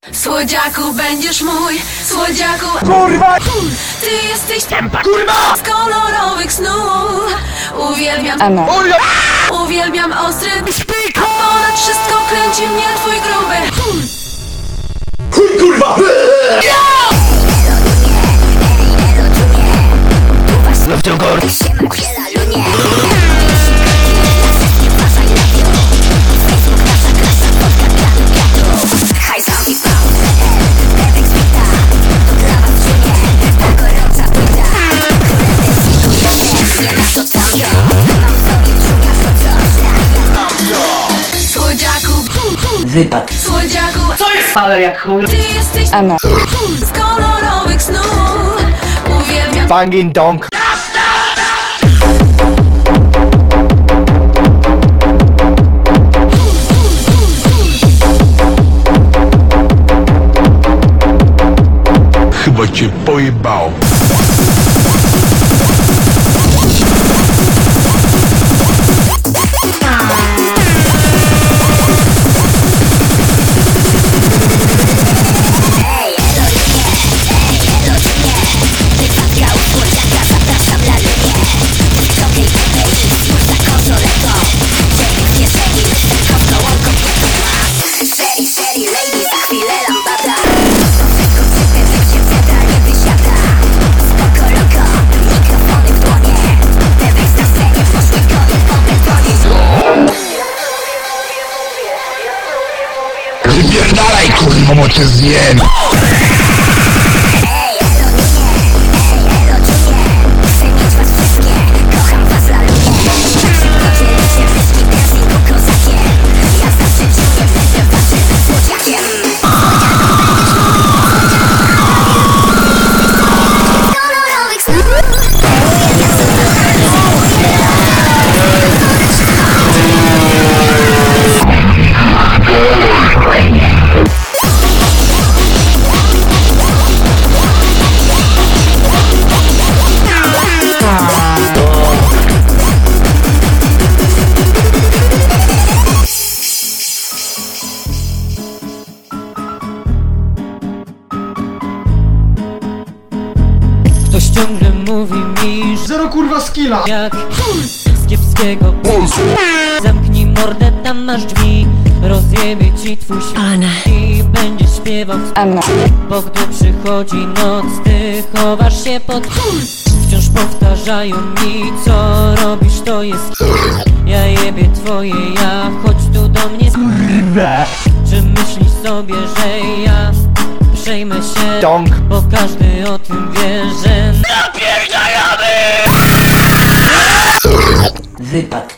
Słodziaku, będziesz mój, słodziaku. Kurwa! Ty jesteś Tempa, kurwa! z kolorowych snów. Uwielbiam, uwielbiam ostry a ponad wszystko kręci mnie twój gruby. Chuj, kurwa! No w tym gor... Wypad. Słodziaku, Co jest? Faler jak chuj. ty jesteś z kolorowych snów. Uwielbiam Bangin dong. Chyba cię pojebał. Wypierdalaj, kurwa, bo cię zjem! Ktoś ciągle mówi mi, że Zero kurwa skilla! jak z kiepskiego pomysłu. Zamknij mordę, tam masz drzwi. Rozjebie ci twój świat i będziesz śpiewał bo gdy przychodzi noc, ty chowasz się pod wciąż powtarzają mi, co robisz to jest ja jebie twoje ja, chodź tu do mnie. Czy myślisz sobie, że ja przejmę się? Dong. Bo każdy o tym wie, że Wypad.